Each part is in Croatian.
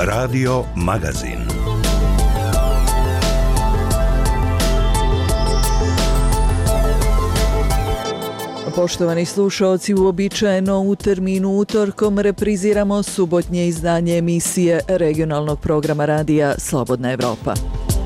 Radio Magazin. Poštovani slušaoci, uobičajeno u terminu utorkom repriziramo subotnje izdanje emisije regionalnog programa radija Slobodna Evropa.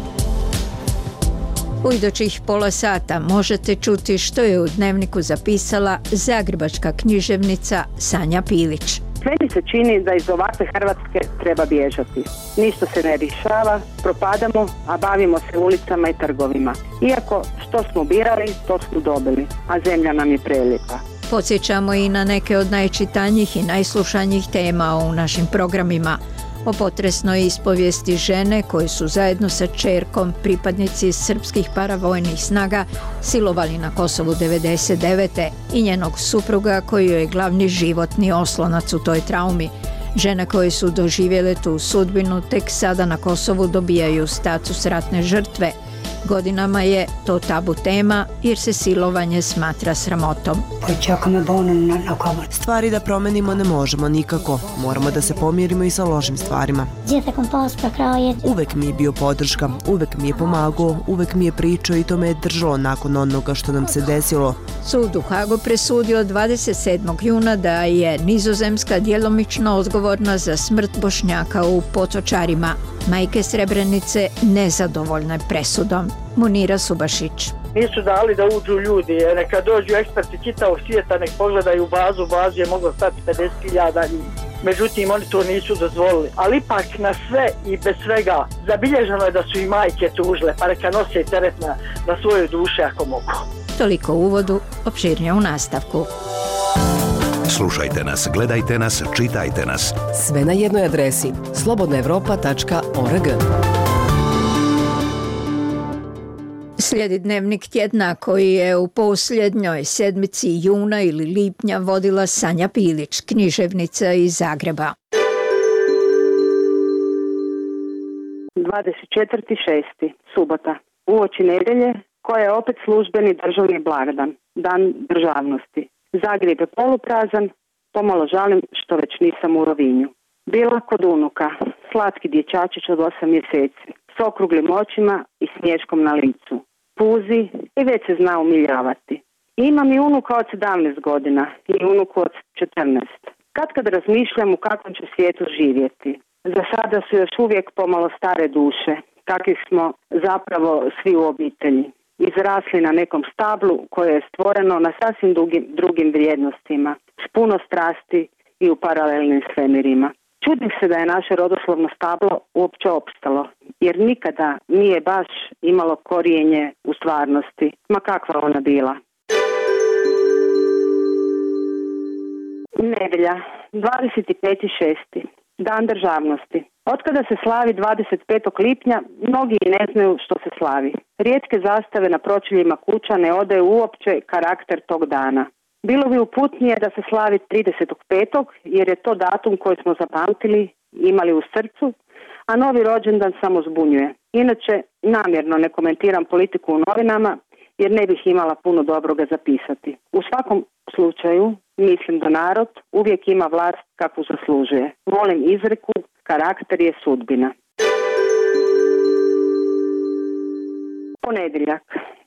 U idućih pola sata možete čuti što je u dnevniku zapisala zagrebačka književnica Sanja Pilić. Sve mi se čini da iz ovakve Hrvatske treba bježati. Ništa se ne rješava, propadamo, a bavimo se ulicama i trgovima. Iako što smo birali, to smo dobili, a zemlja nam je prelijepa. Podsjećamo i na neke od najčitanjih i najslušanjih tema u našim programima. O potresnoj ispovijesti žene koje su zajedno sa ćerkom pripadnici srpskih paravojnih snaga silovali na Kosovu 1999. i njenog supruga koji je glavni životni oslonac u toj traumi. Žene koje su doživjele tu sudbinu tek sada na Kosovu dobijaju status ratne žrtve. Godinama je to tabu tema jer se silovanje smatra sramotom. Stvari da promenimo ne možemo nikako. Moramo da se pomirimo i sa lošim stvarima. Uvek mi je bio podrška, uvek mi je pomagao, uvek mi je pričao i to me je držalo nakon onoga što nam se desilo. Sud u Hagu presudio 27. juna da je Nizozemska djelomično odgovorna za smrt Bošnjaka u Potočarima. Majke Srebrenice nezadovoljne presudom. Munira Subašić. Nisu dali da uđu ljudi, neka dođu eksperti čitavog svijeta, nek pogledaju bazu je moglo stati 50.000 ljudi. Međutim, oni to nisu dozvolili. Ali ipak na sve i bez svega zabilježeno je da su i majke tužile, pa neka nose teret na svojoj duši ako mogu. Toliko u uvodu, opširnije u nastavku. Slušajte nas, gledajte nas, čitajte nas. Sve na jednoj adresi slobodnaevropa.org. Slijedi dnevnik tjedna koji je u posljednjoj sedmici juna ili lipnja vodila Sanja Pilić, književnica iz Zagreba. 24.6. subota. Uoči nedjelje, koja je opet službeni državni blagdan, dan državnosti. Zagreb je poluprazan, pomalo žalim što već nisam u Rovinju. Bila kod unuka, slatki dječačić od 8 mjeseci, s okruglim očima i smiješkom na licu. Puzi i već se zna umiljavati. Imam i unuka od 17 godina i unuku od 14. Kad razmišljam u kakvom će svijetu živjeti. Za sada su još uvijek pomalo stare duše, kakvi smo zapravo svi u obitelji. Izrasli na nekom stablu koje je stvoreno na sasvim drugim vrijednostima, s puno strasti i u paralelnim svemirima. Čudim se da je naše rodoslovno stablo uopće opstalo, jer nikada nije baš imalo korijenje u stvarnosti, ma kakva ona bila. Nedjelja, 25.6. Dan državnosti. Otkada se slavi 25. lipnja, mnogi ne znaju što se slavi. Rijetke zastave na pročeljima kuća ne odaju uopće karakter tog dana. Bilo bi uputnije da se slavi 30.5. jer je to datum koji smo zapamtili, imali u srcu, a novi rođendan samo zbunjuje. Inače, namjerno ne komentiram politiku u novinama jer ne bih imala puno dobroga zapisati. U svakom slučaju, mislim da narod uvijek ima vlast kakvu zaslužuje. Volim izreku, karakter je sudbina. Ponedjeljak,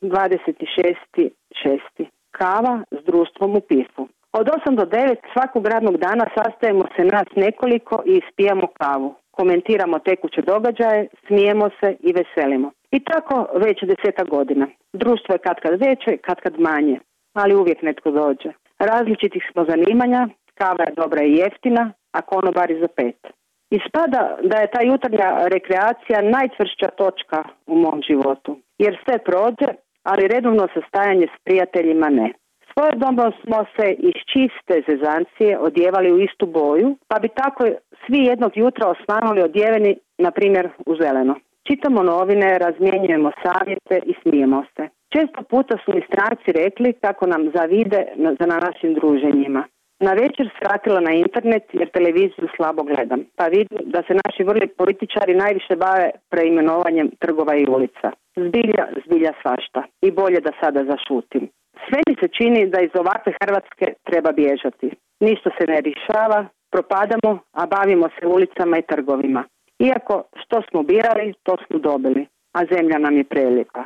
26.6. Kava s društvom u pifu. Od 8 do 9 svakog radnog dana sastajemo se nas nekoliko i ispijamo kavu. Komentiramo tekuće događaje, smijemo se i veselimo. I tako već 10 godina. Društvo je katkad veće, katkad manje, ali uvijek netko dođe. Različitih smo zanimanja, kava je dobra i jeftina, a konobari za 5. Ispada da je ta jutarnja rekreacija najčvršća točka u mom životu, jer sve prođe, ali redovno sastajanje s prijateljima ne. Svojedobno smo se iz čiste zezancije odjevali u istu boju, pa bi tako svi jednog jutra osvanuli odjeveni, na primjer, u zeleno. Čitamo novine, razmjenjujemo savjete i smijemo se. Često puta su mi stranci rekli kako nam zavide za našim druženjima. Na večer svratila na internet jer televiziju slabo gledam, pa vidim da se naši vrli političari najviše bave preimenovanjem trgova i ulica. Zbilja svašta. I bolje da sada zašutim. Sve mi se čini da iz ovakve Hrvatske treba bježati. Ništa se ne rješava, propadamo, a bavimo se ulicama i trgovima. Iako što smo birali, to smo dobili, a zemlja nam je prelijepa.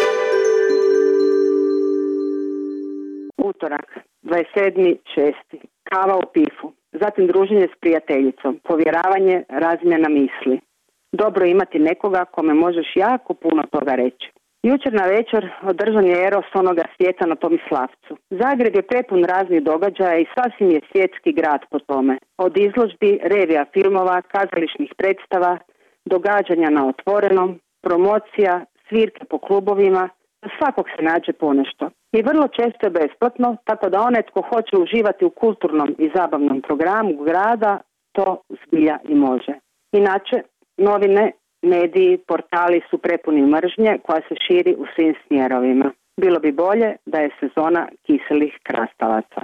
Utorak, 27.6. Kava u pifu, zatim druženje s prijateljicom, povjeravanje, razmjena misli. Dobro imati nekoga kome možeš jako puno toga reći. Jučer na večer održan je Eros onoga svijeta na Tomislavcu. Zagreb je prepun raznih događaja i sasvim je svjetski grad po tome. Od izložbi, revija filmova, kazališnih predstava, događanja na otvorenom, promocija, svirke po klubovima, za svakog se nađe ponešto. I vrlo često je besplatno, tako da onaj tko hoće uživati u kulturnom i zabavnom programu grada, to zbilja i može. Inače, novine, mediji, portali su prepuni mržnje koja se širi u svim smjerovima. Bilo bi bolje da je sezona kiselih krastavaca.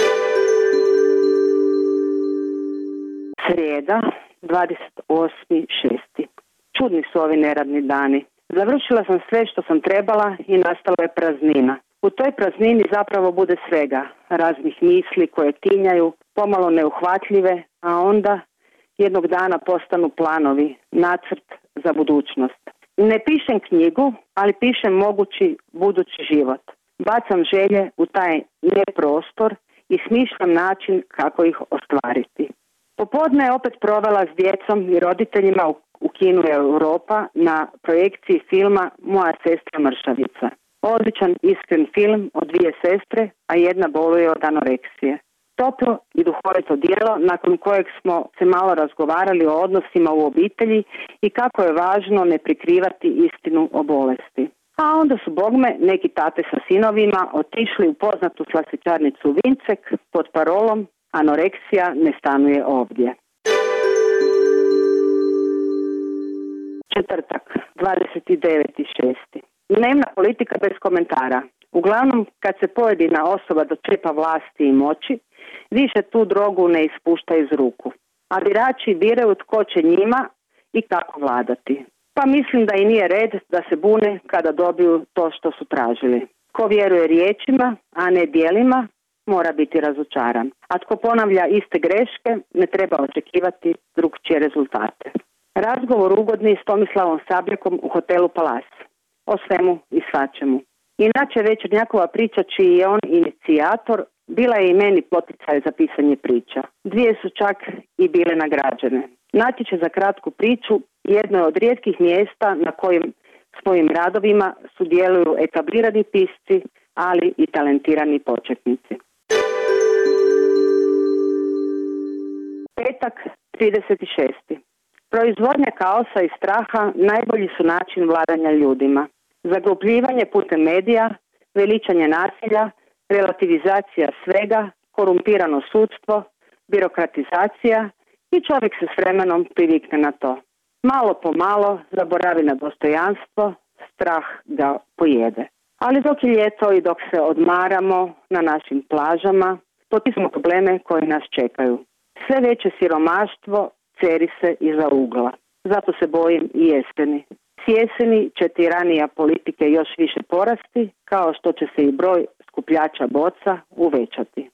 Srijeda, 28.6. Čudni su ovi neradni dani. Završila sam sve što sam trebala i nastala je praznina. U toj praznini zapravo bude svega, raznih misli koje tinjaju, pomalo neuhvatljive, a onda jednog dana postanu planovi, nacrt za budućnost. Ne pišem knjigu, ali pišem mogući budući život. Bacam želje u taj neprostor i smišljam način kako ih ostvariti. Popodne je opet provela s djecom i roditeljima u kinu Europa na projekciji filma Moja sestra mršavica. Odličan, iskren film o dvije sestre, a jedna boluje od anoreksije. Toplo i duhovito djelo nakon kojeg smo se malo razgovarali o odnosima u obitelji i kako je važno ne prikrivati istinu o bolesti. A onda su bogme neki tate sa sinovima otišli u poznatu slastičarnicu Vincek pod parolom Anoreksija ne stanuje ovdje. Četvrtak, 29.6. Dnevna politika bez komentara. Uglavnom, kad se pojedina osoba dočepa vlasti i moći, više tu drogu ne ispušta iz ruku. A birači biraju tko će njima i kako vladati. Pa mislim da i nije red da se bune kada dobiju to što su tražili. Ko vjeruje riječima, a ne djelima, mora biti razočaran. A tko ponavlja iste greške, ne treba očekivati drukčije rezultate. Razgovor ugodni s Tomislavom Sabljakom u hotelu Palas. O svemu i svačemu. Inače, Večernjakova priča, čiji je on inicijator, bila je i meni poticaj za pisanje priča. Dvije su čak i bile nagrađene. Natječaj za kratku priču jedno je od rijetkih mjesta na kojim svojim radovima sudjeluju etablirani pisci, ali i talentirani početnici. Petak, 36. Proizvodnja kaosa i straha najbolji su način vladanja ljudima. Zaglupljivanje putem medija, veličanje nasilja, relativizacija svega, korumpirano sudstvo, birokratizacija i čovjek se s vremenom privikne na to. Malo po malo zaboravi na dostojanstvo, strah ga pojede. Ali dok je ljeto i dok se odmaramo na našim plažama, potisnemo probleme koji nas čekaju. Sve veće siromaštvo ceri se iza ugla. Zato se bojim i jeseni. S jeseni će tiranija politike još više porasti, kao što će se i broj skupljača boca uvećati.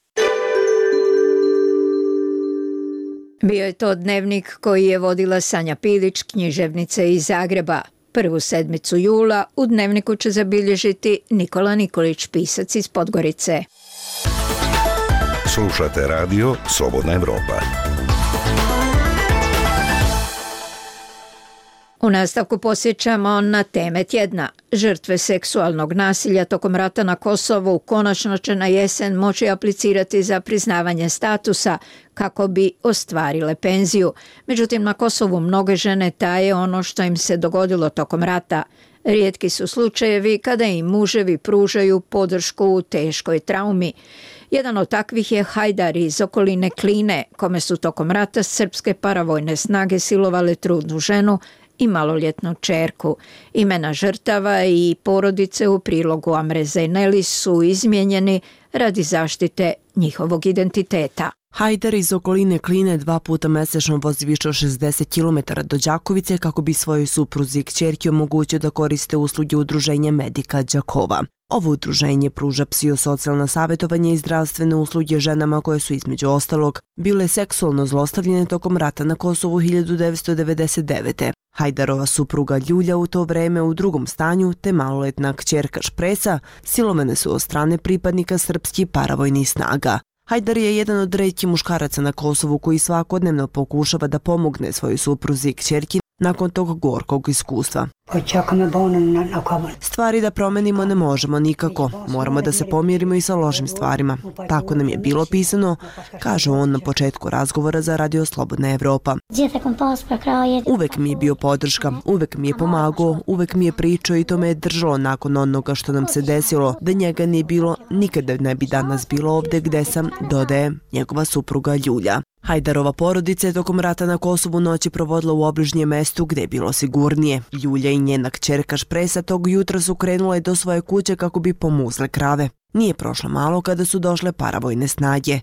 Bio je to dnevnik koji je vodila Sanja Pilić, književnica iz Zagreba. Prvu sedmicu jula u dnevniku će zabilježiti Nikola Nikolić, pisac iz Podgorice. Slušate radio Slobodna Evropa. U nastavku posjećamo na teme tjedna. Žrtve seksualnog nasilja tokom rata na Kosovu konačno će na jesen moći aplicirati za priznavanje statusa kako bi ostvarile penziju. Međutim, na Kosovu mnoge žene taje ono što im se dogodilo tokom rata. Rijetki su slučajevi kada im muževi pružaju podršku u teškoj traumi. Jedan od takvih je Hajdar iz okoline Kline, kome su tokom rata srpske paravojne snage silovale trudnu ženu i maloljetnu ćerku. Imena žrtava i porodice u prilogu Amre Zejneli su izmijenjeni radi zaštite njihovog identiteta. Hajdar iz okoline Kline 2 puta mjesečno vozi više od 60 km do Đakovice kako bi svojoj supruzi i kćerki omogućio da koriste usluge udruženja Medika Đakova. Ovo udruženje pruža psihosocijalna savjetovanja i zdravstvene usluge ženama koje su između ostalog bile seksualno zlostavljene tokom rata na Kosovu 1999. Hajdarova supruga Ljulja u to vreme u drugom stanju te maloletna kćerka Špresa silovane su od strane pripadnika srpskih paravojnih snaga. Hajdar je jedan od retkih muškaraca na Kosovu koji svakodnevno pokušava da pomogne svojoj supruzi i kćerki nakon tog gorkog iskustva. Stvari da promenimo ne možemo nikako, moramo da se pomirimo i sa lošim stvarima. Tako nam je bilo pisano, kaže on na početku razgovora za Radio Slobodna Evropa. Uvek mi je bio podrška, uvek mi je pomagao, uvek mi je pričao i to me je držalo nakon onoga što nam se desilo. Da njega nije bilo, nikada ne bi danas bilo ovde gde sam, dodaje njegova supruga Ljulja. Hajdarova porodica je tokom rata na Kosovu noći provodila u obližnjem mestu gde je bilo sigurnije. Ljulja i njena kćerka Špresa tog jutra su krenule do svoje kuće kako bi pomuzle krave. Nije prošlo malo kada su došle paravojne snage.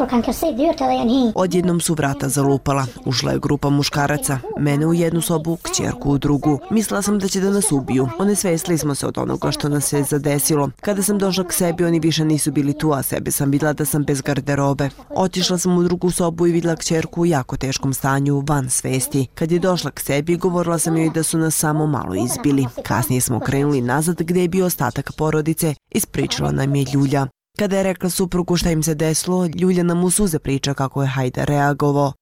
Odjednom su vrata zalupala. Ušla je grupa muškaraca, mene u jednu sobu, kćerku u drugu. Mislila sam da će da nas ubiju. Onesvestili smo se od onoga što nas se zadesilo. Kada sam došla k sebi, oni više nisu bili tu, a sebe sam vidjela da sam bez garderobe. Otišla sam u drugu sobu i vidjela kćerku u jako teškom stanju, van svesti. Kad je došla k sebi, govorila sam joj da su nas samo malo izbili. Kasnije smo krenuli nazad gdje je bio ostatak porodice, ispričala nam je Ljulja. Kada je rekla suprugu šta im se desilo, Ljulja nam u suze priča kako je Hajdar reagovao.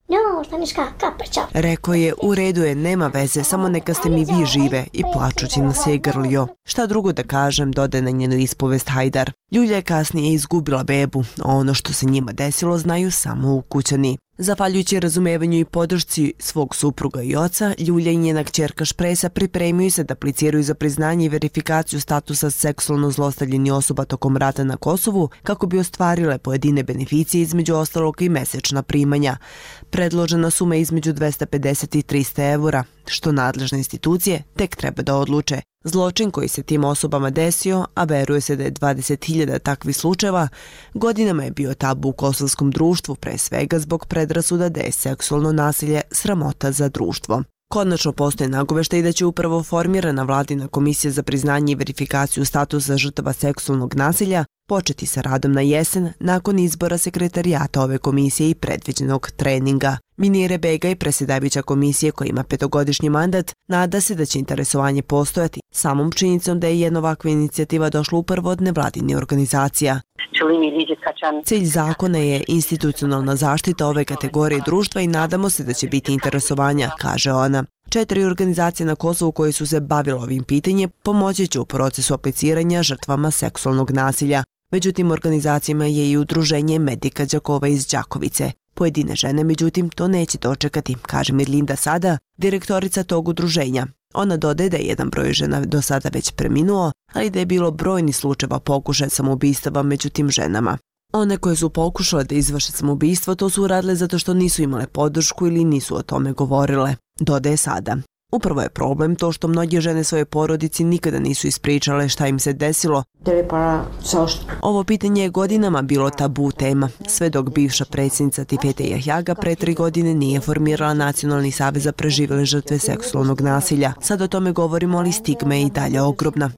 Rekao je, u redu je, nema veze, samo neka ste mi vi žive, i plačući nas je grlio. Šta drugo da kažem, dodaje na njenu ispovest Hajdar. Ljulja je kasnije izgubila bebu, a ono što se njima desilo znaju samo ukućani. Zahvaljujući razumevanju i podršci svog supruga i oca, Ljulja i njena kćerka Špresa pripremaju se da apliciraju za priznanje i verifikaciju statusa seksualno zlostavljenih osoba tokom rata na Kosovu kako bi ostvarile pojedine beneficije, između ostalog i mesečna primanja. Predložena suma je između 250 i 300 evra, što nadležne institucije tek treba da odluče. Zločin koji se tim osobama desio, a veruje se da je 20.000 takvih slučajeva, godinama je bio tabu u kosovskom društvu, pre svega zbog predrasuda da je seksualno nasilje sramota za društvo. Konačno postoje nagoveštaj da će upravo formirana vladina komisija za priznanje i verifikaciju statusa žrtava seksualnog nasilja početi sa radom na jesen nakon izbora sekretarijata ove komisije i predviđenog treninga. Minire Begaj, predsjedavajuća komisije koja ima 5-godišnji mandat, nada se da će interesovanje postojati samom činjenicom da je jedna ovakva inicijativa došla upravo od nevladinih organizacija. Cilj zakona je institucionalna zaštita ove kategorije društva i nadamo se da će biti interesovanja, kaže ona. 4 organizacije na Kosovu koje su se bavile ovim pitanjem pomoći će u procesu apliciranja žrtvama seksualnog nasilja. Među tim organizacijama je i udruženje Medika Đakova iz Đakovice. Pojedine žene, međutim, to neće dočekati, kaže Mirlinda Sada, direktorica tog udruženja. Ona dodaje da je jedan broj žena do sada već preminuo, ali da je bilo brojni slučajeva pokušaja samoubistava među tim ženama. One koje su pokušale da izvrše samoubistvo to su uradile zato što nisu imale podršku ili nisu o tome govorile, dodaje Sada. Upravo je problem to što mnoge žene svoje porodici nikada nisu ispričale šta im se desilo. Ovo pitanje je godinama bilo tabu tema, sve dok bivša predsjednica Tifete Jahjaga pre 3 godine nije formirala Nacionalni savez za preživele žrtve seksualnog nasilja. Sad o tome govorimo, ali stigma je i dalje ogromna.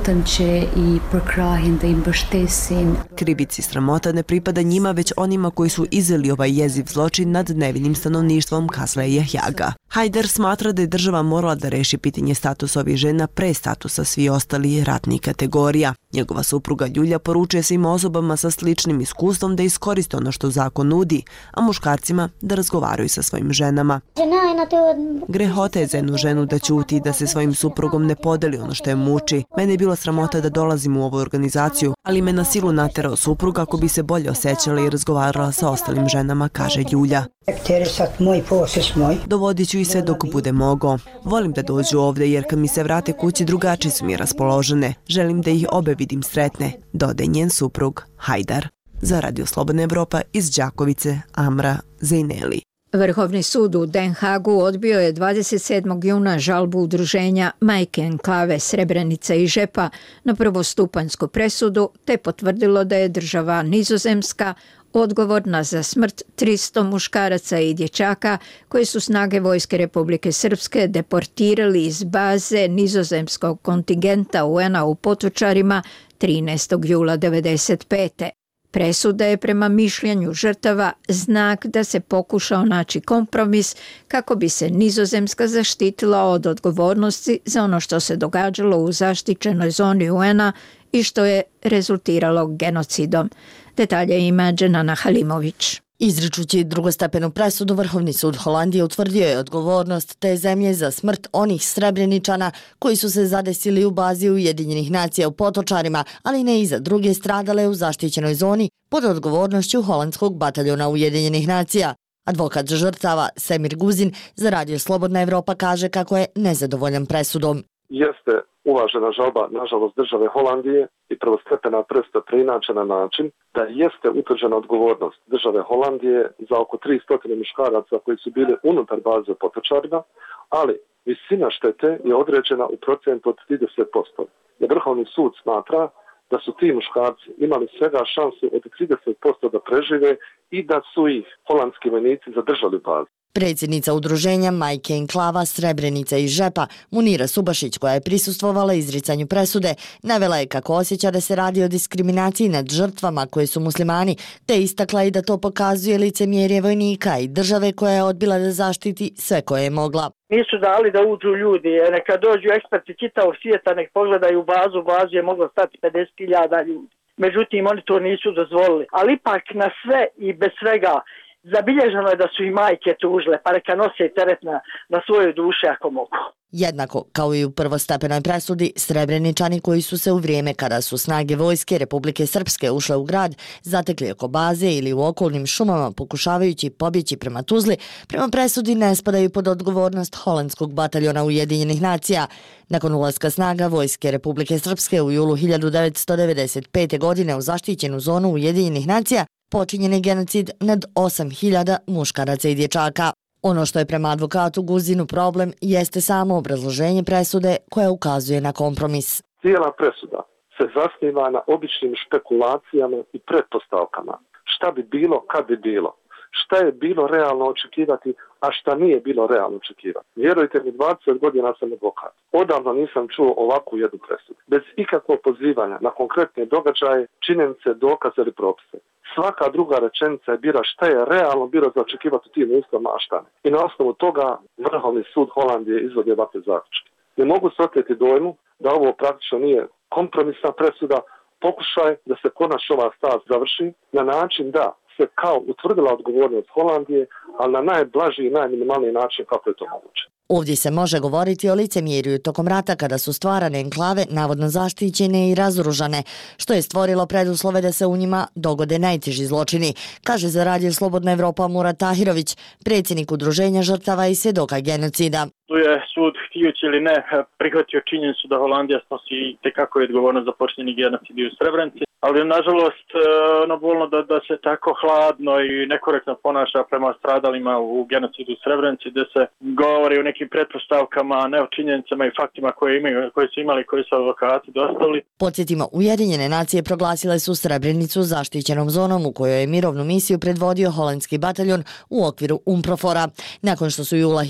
Krivici sramota ne pripada njima, već onima koji su izveli ovaj jeziv zločin nad nevinim stanovništvom, kazala je Jahjaga. Hajdar smatra da je država morala da reši pitanje statusa ovih žena pre statusa svi ostali ratnih kategorija. Njegova supruga Ljulja poručuje svim osobama sa sličnim iskustvom da iskoriste ono što zakon nudi, a muškarcima da razgovaraju sa svojim ženama. Grehota je za jednu ženu da ćuti i da se svojim suprugom ne podeli ono što je muči. Mene je bila sramota da dolazim u ovu organizaciju, ali me na silu naterao suprug kako bi se bolje osjećala i razgovarala sa ostalim ženama, kaže Ljulja. Dovodit ću i sve dok bude mogao. Volim da dođu ovde jer kad mi se vrate kući drugačije su mi raspoložene. Želim da ih obe vidim sretne, dodaje njen suprug Hajdar. Za Radio Slobodna Evropa iz Đakovice, Amra Zejneli. Vrhovni sud u Den Hagu odbio je 27. juna žalbu udruženja Majke enklave Srebrenica i Žepa na prvostupanjsku presudu te potvrdilo da je država Nizozemska odgovorna za smrt 300 muškaraca i dječaka koji su snage Vojske Republike Srpske deportirali iz baze nizozemskog kontingenta UN-a u Potočarima 13. jula 1995. Presuda je prema mišljenju žrtava znak da se pokušao naći kompromis kako bi se Nizozemska zaštitila od odgovornosti za ono što se događalo u zaštićenoj zoni UN-a i što je rezultiralo genocidom. Detalje ima Dženana Halimović. Izričući drugostepenu presudu, Vrhovni sud Holandije utvrdio je odgovornost te zemlje za smrt onih Srebreničana koji su se zadesili u bazi Ujedinjenih nacija u Potočarima, ali ne i za druge stradale u zaštićenoj zoni pod odgovornošću holandskog bataljona Ujedinjenih nacija. Advokat žrtava Semir Guzin za Radio Slobodna Evropa kaže kako je nezadovoljan presudom. Jeste uvažena žalba, nažalost, države Holandije i prvostepena presuda preinačena na način da jeste utvrđena odgovornost države Holandije za oko 300 muškaraca koji su bili unutar baze u Potočarima, ali visina štete je određena u procentu od 30%. Jer Vrhovni sud smatra da su ti muškarci imali svega šansu od 30% da prežive i da su ih holandski vojnici zadržali u bazi. Predsjednica udruženja Majke Enklava Srebrenica i Žepa, Munira Subašić, koja je prisustvovala izricanju presude, navela je kako osjeća da se radi o diskriminaciji nad žrtvama koje su muslimani, te istakla i da to pokazuje licemjerje vojnika i države koja je odbila da zaštiti sve koje je mogla. Nisu dali da uđu ljudi, neka dođu eksperti čitavog svijeta, nek pogledaju bazu je moglo stati 50.000 ljudi. Međutim, oni to nisu dozvolili. Ali ipak na sve i bez svega zabilježeno je da su i majke tužile, pa neka nose teret na svojoj duši ako mogu. Jednako kao i u prvostepenoj presudi, Srebreničani koji su se u vrijeme kada su snage Vojske Republike Srpske ušle u grad zatekli oko baze ili u okolnim šumama pokušavajući pobjeći prema Tuzli, prema presudi ne spadaju pod odgovornost holandskog bataljona Ujedinjenih nacija. Nakon ulaska snaga Vojske Republike Srpske u julu 1995. godine u zaštićenu zonu Ujedinjenih nacija, počinjen je genocid nad 8.000 muškaraca i dječaka. Ono što je prema advokatu Guzinu problem jeste samo obrazloženje presude koja ukazuje na kompromis. Cijela presuda se zasniva na običnim špekulacijama i pretpostavkama. Šta bi bilo kad bi bilo? Šta je bilo realno očekivati, a šta nije bilo realno očekivati? Vjerujte mi, 20 godina sam advokat. Odavno nisam čuo ovakvu jednu presudu. Bez ikakvog pozivanja na konkretne događaje, činjenice, dokaze ili propise. Svaka druga rečenica je bila šta je realno bilo za očekivati u tim uslovima, a šta ne. I na osnovu toga Vrhovni sud Holandije izvodi ovakve zaključke. Ne mogu se oteti dojmu da ovo praktično nije kompromisna presuda, pokušaj da se konačno ova stvar završi na način da se kao utvrdila odgovornost Holandije, ali na najblaži i najminimalniji način kako je to moguće. Ovdje se može govoriti o licemjerju tokom rata kada su stvarane enklave navodno zaštićene i razoružane, što je stvorilo preduslove da se u njima dogode najteži zločini, kaže za Radio Slobodna Evropa Murat Tahirović, predsjednik udruženja žrtava i svjedoka genocida. Tu je sud, htijući ili ne, prihvatio činjenicu da Holandija snosi tekako je odgovornost za počinjeni genocid u Srebrenici, ali nažalost bolno da se tako hladno i nekorektno ponaša prema stradalima u genocidu u Srebrenici, gdje se govori o nekim pretpostavkama, a ne o činjenicama i faktima koje su imali, koji su advokati dostavili. Podsjetimo, Ujedinjene nacije proglasile su Srebrenicu zaštićenom zonom u kojoj je mirovnu misiju predvodio holandski bataljon u okviru UNPROFOR-a. Nakon što su jula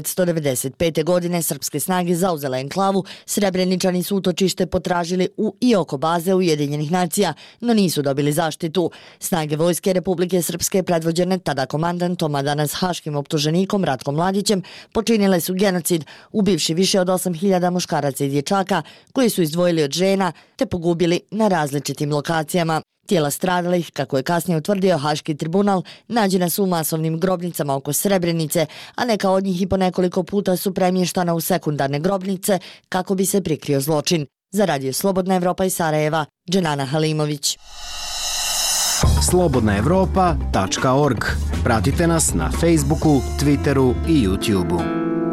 1995. godine srpske snage zauzele enklavu, Srebreničani su utočište potražili u i oko baze Ujedinjenih nacija, no nisu dobili zaštitu. Snage Vojske Republike Srpske predvođene tada komandantom, a danas haškim optuženikom Ratkom Mladićem, počinile su genocid, ubivši više od 8.000 muškaraca i dječaka koji su izdvojili od žena te pogubili na različitim lokacijama. Tijela stradalih, kako je kasnije utvrdio Haški tribunal, nađena su u masovnim grobnicama oko Srebrenice, a neka od njih i po nekoliko puta su premještana u sekundarne grobnice kako bi se prikrio zločin. Za Radio Slobodna Evropa iz Sarajeva, Dženana Halimović. slobodnaevropa.org. Pratite nas na Facebooku, Twitteru i YouTubeu.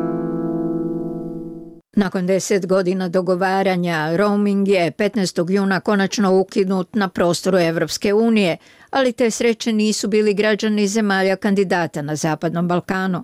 Nakon 10 godina dogovaranja, roaming je 15. juna konačno ukinut na prostoru Evropske unije, ali te sreće nisu bili građani zemalja kandidata na Zapadnom Balkanu.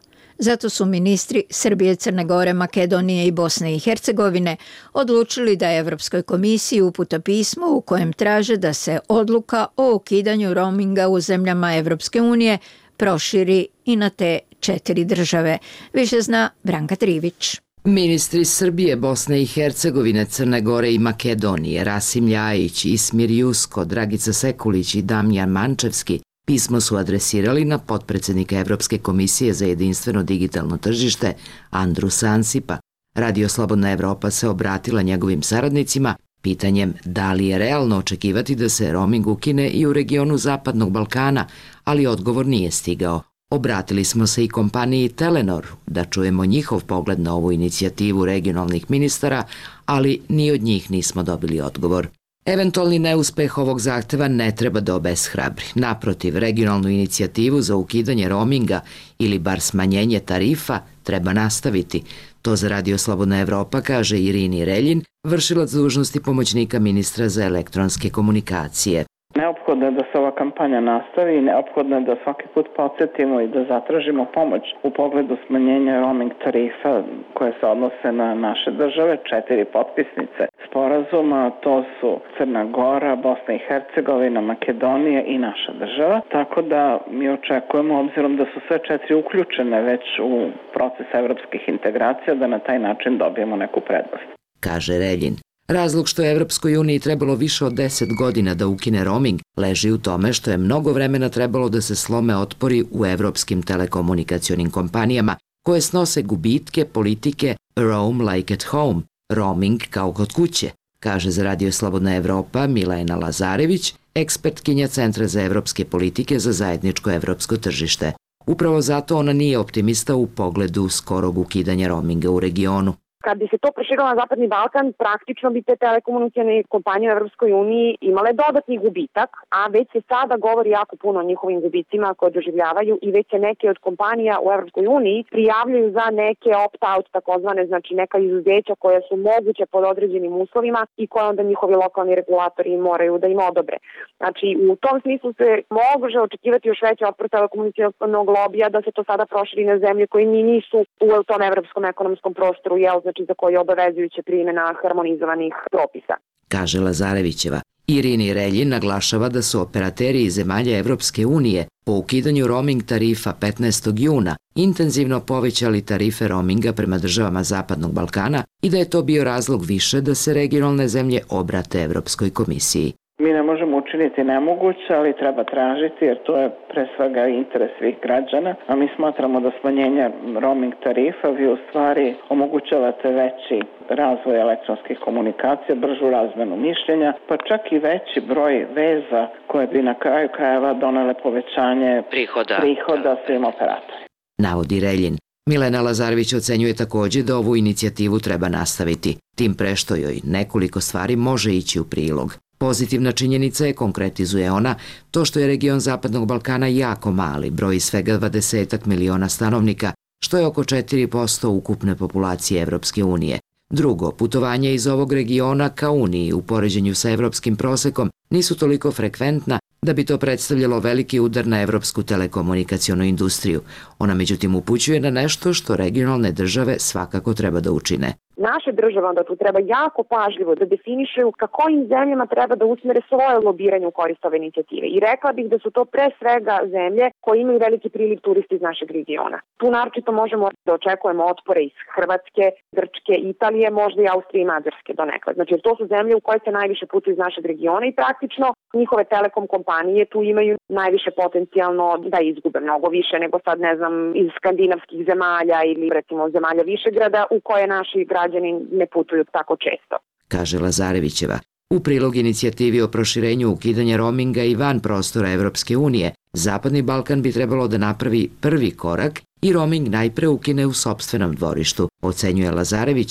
Zato su ministri Srbije, Crne Gore, Makedonije i Bosne i Hercegovine odlučili da Evropskoj komisiji upute pismo u kojem traže da se odluka o ukidanju roaminga u zemljama Evropske unije proširi i na te 4 države. Više zna Branka Trivić. Ministri Srbije, Bosne i Hercegovine, Crne Gore i Makedonije, Rasim Ljajić, Ismir Jusko, Dragica Sekulić i Damjan Mančevski pismo su adresirali na potpredsjednika Evropske komisije za jedinstveno digitalno tržište Andrusa Ansipa. Radio Slobodna Evropa se obratila njegovim saradnicima pitanjem da li je realno očekivati da se roaming ukine i u regionu Zapadnog Balkana, ali odgovor nije stigao. Obratili smo se i kompaniji Telenor da čujemo njihov pogled na ovu inicijativu regionalnih ministara, ali ni od njih nismo dobili odgovor. Eventualni neuspeh ovog zahteva ne treba da obeshrabri. Naprotiv, regionalnu inicijativu za ukidanje roaminga ili bar smanjenje tarifa treba nastaviti. To za Radio Slobodna Evropa kaže Irini Reljin, vršilac dužnosti pomoćnika ministra za elektronske komunikacije. Neophodno je da se ova kampanja nastavi i neophodno je da svaki put podsjetimo i da zatražimo pomoć u pogledu smanjenja roaming tarifa koje se odnose na naše države, 4 potpisnice sporazuma, to su Crna Gora, Bosna i Hercegovina, Makedonija i naša država. Tako da mi očekujemo, obzirom da su sve 4 uključene već u proces evropskih integracija, da na taj način dobijemo neku prednost. Kaže Reljin. Razlog što je Evropskoj uniji trebalo više od 10 godina da ukine roaming leži u tome što je mnogo vremena trebalo da se slome otpori u evropskim telekomunikacionim kompanijama koje snose gubitke politike Roam like at home, roaming kao kod kuće, kaže za Radio Slobodna Evropa Milena Lazarević, ekspertkinja Centra za evropske politike za zajedničko evropsko tržište. Upravo zato ona nije optimista u pogledu skorog ukidanja roaminga u regionu. Kad bi se to proširilo na Zapadni Balkan, praktično bi te telekomunikacione kompanije u Evropskoj uniji imale dodatni gubitak, a već se sada govori jako puno o njihovim gubicima koje doživljavaju i već se neke od kompanija u Evropskoj uniji prijavljaju za neke opt-out, takozvane, znači neka izuzeća koja su moguće pod određenim uslovima i koje onda njihovi lokalni regulatori moraju da im odobre. Znači, u tom smislu se može očekivati još veći otpor telekomunikacionog lobija da se to sada proširi na zemlje koje nisu u tom evropskom ekonomskom prostoru, znači za koje je obavezujuća primjena harmonizovanih propisa. Kaže Lazarevićeva. Irini Reljin naglašava da su operateri iz zemalja Evropske unije po ukidanju roaming tarifa 15. juna intenzivno povećali tarife roaminga prema državama Zapadnog Balkana i da je to bio razlog više da se regionalne zemlje obrate Evropskoj komisiji. Mi ne možemo učiniti nemoguće, ali treba tražiti jer to je pre svega interes svih građana, a mi smatramo da smanjenje roaming tarifa vi u stvari omogućavate veći razvoj elektronskih komunikacija, bržu razmenu mišljenja, pa čak i veći broj veza koje bi na kraju krajeva donele povećanje prihoda svim operatorima. Navodi Reljin. Milena Lazarević ocenjuje takođe da ovu inicijativu treba nastaviti, tim pre što joj nekoliko stvari može ići u prilog. Pozitivna činjenica je, konkretizuje ona, to što je region Zapadnog Balkana jako mali, broji svega 20 miliona stanovnika, što je oko 4% ukupne populacije Evropske unije. Drugo, putovanja iz ovog regiona ka Uniji u poređenju sa evropskim prosekom nisu toliko frekventna da bi to predstavljalo veliki udar na evropsku telekomunikacionu industriju. Ona međutim upućuje na nešto što regionalne države svakako treba da učine. Naše države onda tu treba jako pažljivo da definišaju ka kojim zemljama treba da usmere svoje lobiranje u korist ove inicijative. I rekla bih da su to pre svega zemlje koje imaju veliki priliv turista iz našeg regiona. Tu naročito možemo da očekujemo otpore iz Hrvatske, Grčke, Italije, možda i Austrije i Mađarske donekle. Znači, to su zemlje u koje se najviše putuju iz našeg regiona i praktično njihove telekom kompanije tu imaju najviše potencijalno da izgube mnogo više nego sad, ne znam, iz skandinavskih zemalja ili recimo zemalja Višegrada u koje naši građani ne putuju tako često. Kaže Lazarevićeva. U prilog inicijativi o proširenju ukidanja roaminga i van prostora Evropske unije, Zapadni Balkan bi trebalo da napravi prvi korak i roaming najpre ukine u sopstvenom dvorištu, ocenjuje Lazarevićeva,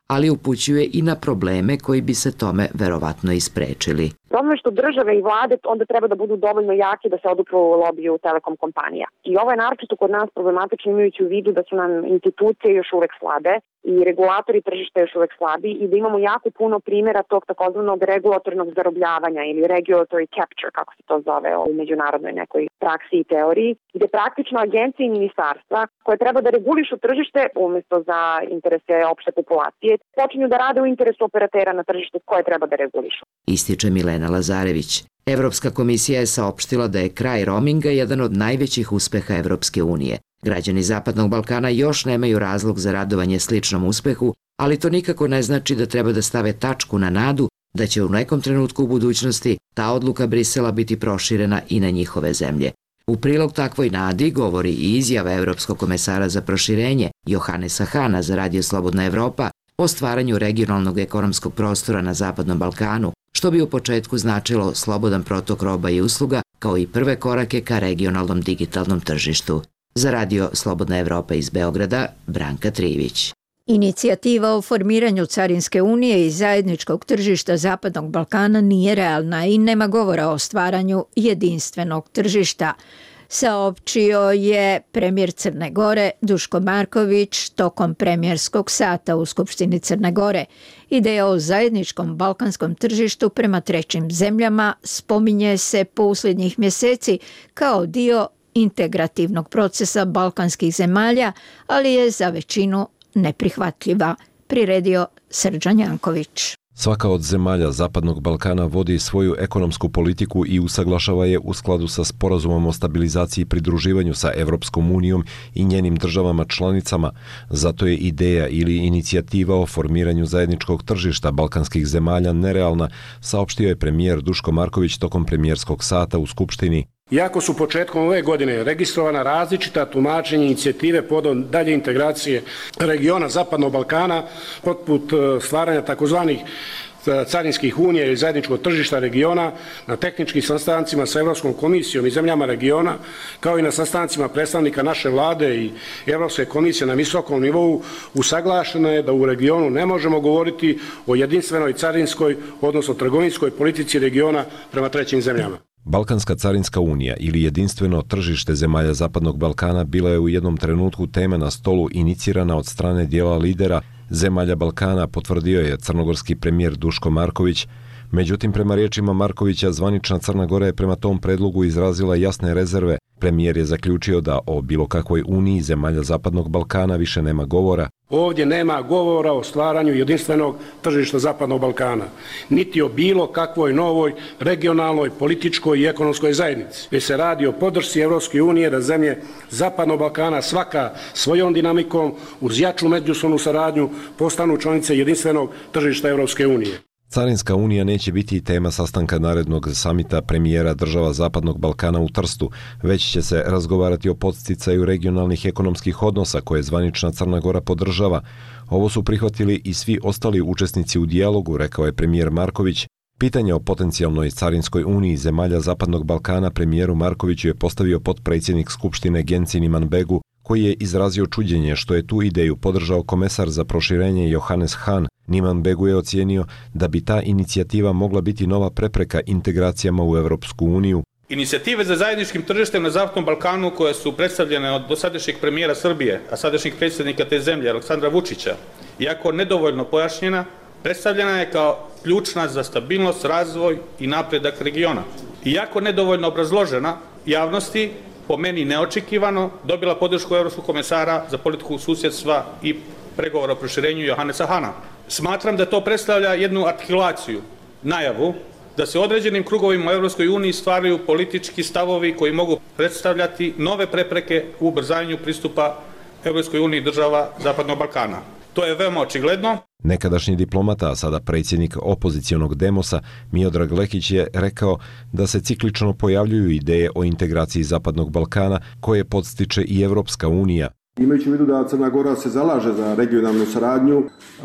ali upućuje i na probleme koji bi se tome verovatno isprečili. Problem je što države i vlade onda treba da budu dovoljno jaki da se odupru lobiju telekom kompanija. I ovo je naročito kod nas problematično imajući u vidu da su nam institucije još uvek slabe i regulatori tržišta još uvek slabi i da imamo jako puno primjera tog takozvanog regulatornog zarobljavanja ili regulatory capture, kako se to zove u međunarodnoj nekoj praksi i teoriji, gde praktično agencije i ministarstva koje treba da regulišu tržište umjesto za interese opšte populacije počinju da rade u interesu operatera na tržištu koje treba da regulišu. Ističe Milena Lazarević. Evropska komisija je saopštila da je kraj roaminga jedan od najvećih uspeha Evropske unije. Građani Zapadnog Balkana još nemaju razlog za radovanje sličnom uspehu, ali to nikako ne znači da treba da stave tačku na nadu da će u nekom trenutku u budućnosti ta odluka Brisela biti proširena i na njihove zemlje. U prilog takvoj nadi govori i izjava Evropskog komesara za proširenje Johannesa Hana za Radio Slobodna Evropa o stvaranju regionalnog ekonomskog prostora na Zapadnom Balkanu, što bi u početku značilo slobodan protok roba i usluga, kao i prve korake ka regionalnom digitalnom tržištu. Za Radio Slobodna Evropa iz Beograda, Branka Trivić. Inicijativa o formiranju Carinske unije i zajedničkog tržišta Zapadnog Balkana nije realna i nema govora o stvaranju jedinstvenog tržišta, saopćio je premijer Crne Gore Duško Marković tokom premijerskog sata u Skupštini Crne Gore. Ideja o zajedničkom balkanskom tržištu prema trećim zemljama spominje se posljednjih mjeseci kao dio integrativnog procesa balkanskih zemalja, ali je za većinu neprihvatljiva, priredio Srđan Janković. Svaka od zemalja Zapadnog Balkana vodi svoju ekonomsku politiku i usaglašava je u skladu sa sporazumom o stabilizaciji i pridruživanju sa Evropskom unijom i njenim državama članicama. Zato je ideja ili inicijativa o formiranju zajedničkog tržišta balkanskih zemalja nerealna, saopštio je premijer Duško Marković tokom premijerskog sata u Skupštini. Iako su početkom ove godine registrovana različita tumačenja inicijative povodom dalje integracije regiona Zapadnog Balkana, poput stvaranja takozvanih carinskih unija i zajedničkog tržišta regiona, na tehničkim sastancima sa Evropskom komisijom i zemljama regiona, kao i na sastancima predstavnika naše vlade i Evropske komisije na visokom nivou, usaglašeno je da u regionu ne možemo govoriti o jedinstvenoj carinskoj, odnosno trgovinskoj politici regiona prema trećim zemljama. Balkanska carinska unija ili jedinstveno tržište zemalja Zapadnog Balkana bila je u jednom trenutku tema na stolu inicirana od strane dijela lidera zemalja Balkana, potvrdio je crnogorski premijer Duško Marković. Međutim, prema riječima Markovića, zvanična Crna Gora je prema tom predlogu izrazila jasne rezerve. Premijer je zaključio da o bilo kakvoj uniji zemalja Zapadnog Balkana više nema govora. Ovdje nema govora o stvaranju jedinstvenog tržišta Zapadnog Balkana, niti o bilo kakvoj novoj regionalnoj, političkoj i ekonomskoj zajednici. Već se radi o podršci Evropske unije da zemlje Zapadnog Balkana svaka svojom dinamikom uz jaču međusobnu saradnju postanu članice jedinstvenog tržišta Evropske unije. Carinska unija neće biti tema sastanka narednog samita premijera država Zapadnog Balkana u Trstu, već će se razgovarati o podsticaju regionalnih ekonomskih odnosa koje zvanična Crna Gora podržava. Ovo su prihvatili i svi ostali učesnici u dijalogu, rekao je premijer Marković. Pitanje o potencijalnoj carinskoj uniji zemalja Zapadnog Balkana premijeru Markoviću je postavio potpredsjednik Skupštine Gencin Imanbegu, koji je izrazio čuđenje što je tu ideju podržao komesar za proširenje Johannes Hahn. Imanbegu je ocijenio da bi ta inicijativa mogla biti nova prepreka integracijama u Evropsku uniju. Inicijative za zajedničkim tržištem na Zapadnom Balkanu koje su predstavljene od dosadašnjeg premijera Srbije, a sadašnjeg predsjednika te zemlje Aleksandra Vučića, iako nedovoljno pojašnjena, predstavljena je kao ključna za stabilnost, razvoj i napredak regiona. Iako nedovoljno obrazložena javnosti, po meni neočekivano, dobila podršku Evropskog komesara za politiku susjedstva i pregovora o proširenju Johannesa Hahna. Smatram da to predstavlja jednu artikulaciju, najavu, da se određenim krugovima u Evropskoj uniji stvaraju politički stavovi koji mogu predstavljati nove prepreke u ubrzanju pristupa Evropskoj uniji država Zapadnog Balkana. To je veoma očigledno. Nekadašnji diplomata, a sada predsjednik opozicionog Demosa, Miodrag Lekić je rekao da se ciklično pojavljuju ideje o integraciji Zapadnog Balkana koje podstiče i Evropska unija. Imajući u vidu da Crna Gora se zalaže za regionalnu saradnju,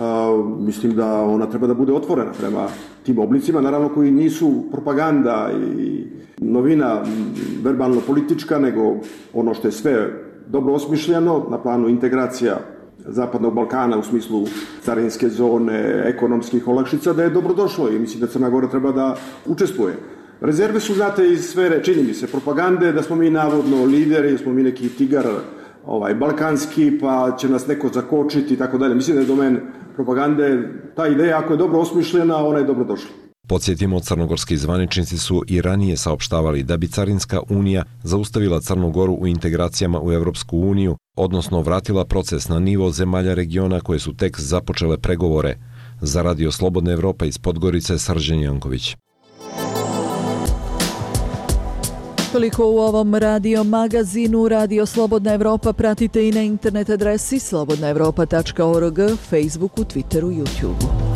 mislim da ona treba da bude otvorena prema tim oblicima, naravno koji nisu propaganda i novina verbalno-politička, nego ono što je sve dobro osmišljeno na planu integracija Zapadnog Balkana u smislu carinske zone, ekonomskih olakšica, da je dobrodošlo i mislim da Crna Gora treba da učestvuje. Rezerve su, znate, iz sfere, čini mi se, propagande, da smo mi navodno lideri, da smo mi neki tigar balkanski, pa će nas neko zakočiti i tako dalje. Mislim da je domen propagande, ta ideja, ako je dobro osmišljena, ona je dobrodošla. Podsjetimo, crnogorski zvaničnici su i ranije saopštavali da bi Carinska unija zaustavila Crnu Goru u integracijama u Evropsku uniju, odnosno vratila proces na nivo zemalja regiona koje su tek započele pregovore. Za Radio Slobodna Evropa iz Podgorice, Srđan Janković. Toliko u ovom radio magazinu. Radio Slobodna Evropa pratite i na internet adresi slobodnaevropa.org, Facebooku, Twitteru, YouTubeu.